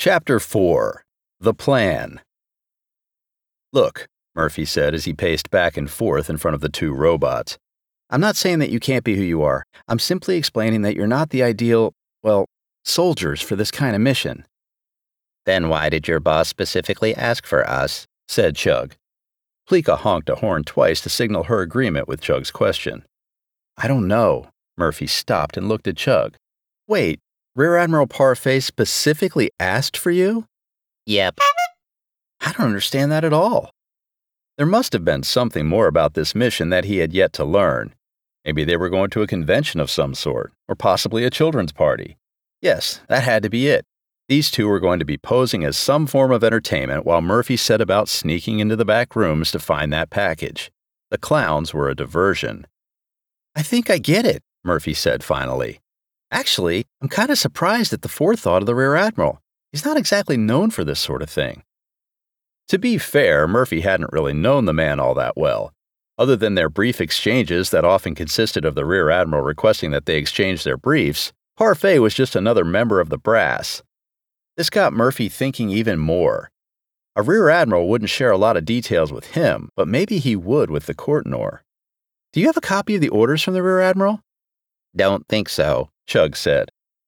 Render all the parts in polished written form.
Chapter 4. The Plan. "Look," Murphy said as he paced back and forth in front of the two robots. "I'm not saying that you can't be who you are. I'm simply explaining that you're not the ideal, soldiers for this kind of mission." "Then why did your boss specifically ask for us?" said Chug. Pleeka honked a horn twice to signal her agreement with Chug's question. "I don't know." Murphy stopped and looked at Chug. "Wait, Rear Admiral Parfait specifically asked for you?" "Yep." "I don't understand that at all." There must have been something more about this mission that he had yet to learn. Maybe they were going to a convention of some sort, or possibly a children's party. Yes, that had to be it. These two were going to be posing as some form of entertainment while Murphy set about sneaking into the back rooms to find that package. The clowns were a diversion. "I think I get it," Murphy said finally. "Actually, I'm kind of surprised at the forethought of the Rear Admiral. He's not exactly known for this sort of thing." To be fair, Murphy hadn't really known the man all that well. Other than their brief exchanges that often consisted of the Rear Admiral requesting that they exchange their briefs, Parfait was just another member of the brass. This got Murphy thinking even more. A Rear Admiral wouldn't share a lot of details with him, but maybe he would with the Courtenor. "Do you have a copy of the orders from the Rear Admiral?" "Don't think so," Chug said.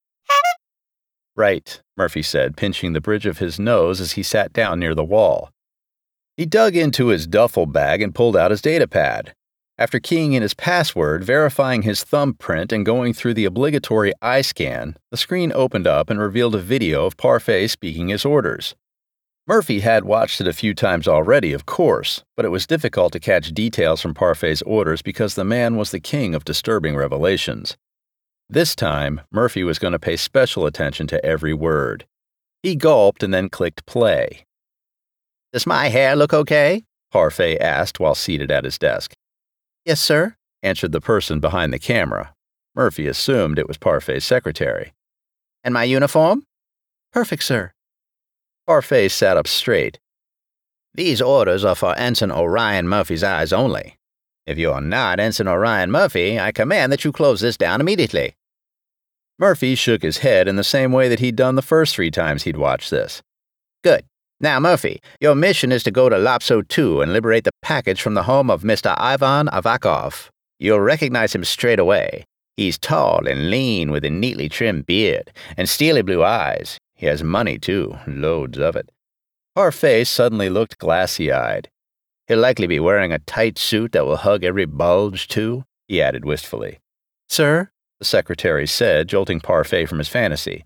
"Right," Murphy said, pinching the bridge of his nose as he sat down near the wall. He dug into his duffel bag and pulled out his datapad. After keying in his password, verifying his thumbprint, and going through the obligatory eye scan, the screen opened up and revealed a video of Parfait speaking his orders. Murphy had watched it a few times already, of course, but it was difficult to catch details from Parfait's orders because the man was the king of disturbing revelations. This time, Murphy was going to pay special attention to every word. He gulped and then clicked play. "Does my hair look okay?" Parfait asked while seated at his desk. "Yes, sir," answered the person behind the camera. Murphy assumed it was Parfait's secretary. "And my uniform?" "Perfect, sir." Parfait sat up straight. "These orders are for Ensign Orion Murphy's eyes only. If you are not Ensign Orion Murphy, I command that you close this down immediately." Murphy shook his head in the same way that he'd done the first 3 times he'd watched this. "Good. Now, Murphy, your mission is to go to Lopso 2 and liberate the package from the home of Mr. Ivan Avakov. You'll recognize him straight away. He's tall and lean with a neatly trimmed beard and steely blue eyes. He has money, too, loads of it." Parfait suddenly looked glassy-eyed. "He'll likely be wearing a tight suit that will hug every bulge, too," he added wistfully. "Sir?" the secretary said, jolting Parfait from his fantasy.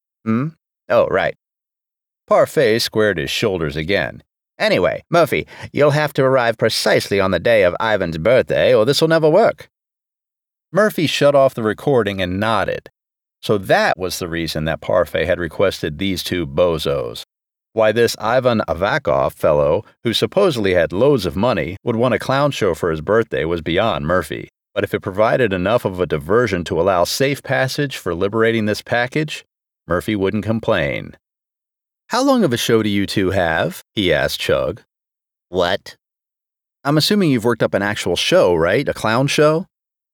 Oh, right." Parfait squared his shoulders again. "Anyway, Murphy, you'll have to arrive precisely on the day of Ivan's birthday, or this'll never work." Murphy shut off the recording and nodded. So that was the reason that Parfait had requested these two bozos. Why this Ivan Avakov fellow, who supposedly had loads of money, would want a clown show for his birthday was beyond Murphy. But if it provided enough of a diversion to allow safe passage for liberating this package, Murphy wouldn't complain. "How long of a show do you two have?" he asked Chug. "What?" "I'm assuming you've worked up an actual show, right? A clown show?"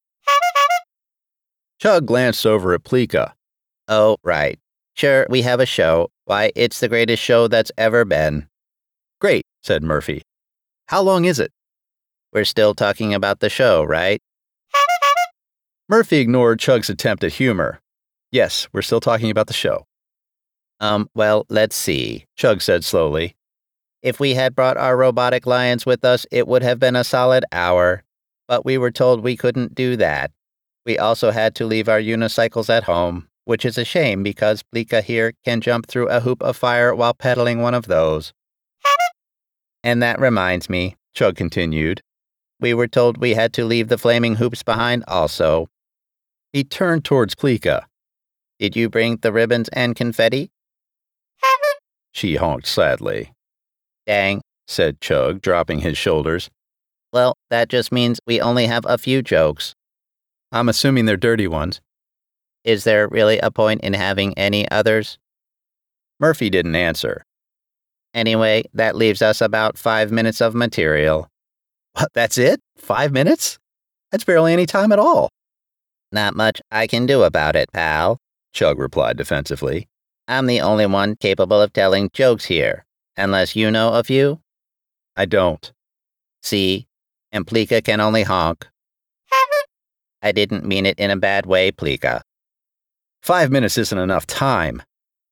Chug glanced over at Pleeka. "Oh, right. Sure, we have a show. Why, it's the greatest show that's ever been." "Great," said Murphy. "How long is it?" "We're still talking about the show, right?" Murphy ignored Chug's attempt at humor. "Yes, we're still talking about the show." Well, let's see," Chug said slowly. "If we had brought our robotic lions with us, it would have been a solid hour. But we were told we couldn't do that. We also had to leave our unicycles at home, which is a shame because Pleeka here can jump through a hoop of fire while pedaling one of those. And that reminds me," Chug continued, "we were told we had to leave the flaming hoops behind also." He turned towards Pleeka. "Did you bring the ribbons and confetti?" She honked sadly. "Dang," said Chug, dropping his shoulders. "Well, that just means we only have a few jokes." "I'm assuming they're dirty ones." "Is there really a point in having any others?" Murphy didn't answer. "Anyway, that leaves us about 5 minutes of material." "What, that's it? 5 minutes? That's barely any time at all." "Not much I can do about it, pal," Chug replied defensively. I'm the only one capable of telling jokes here, unless you know a few. I don't. See? And Plika can only honk. I didn't mean it in a bad way, Plika. 5 minutes isn't enough time.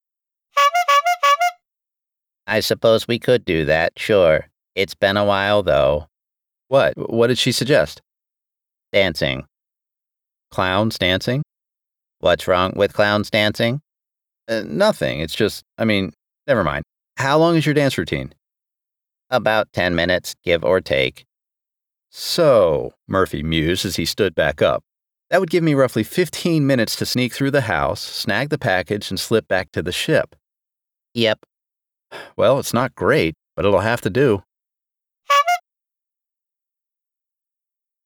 I suppose we could do that, sure. It's been a while, though. What? What did she suggest? Dancing. Clowns dancing? What's wrong with clowns dancing? Nothing. It's just, never mind. How long is your dance routine? About 10 minutes, give or take. So, Murphy mused as he stood back up, that would give me roughly 15 minutes to sneak through the house, snag the package, and slip back to the ship. Yep. Well, it's not great, but it'll have to do.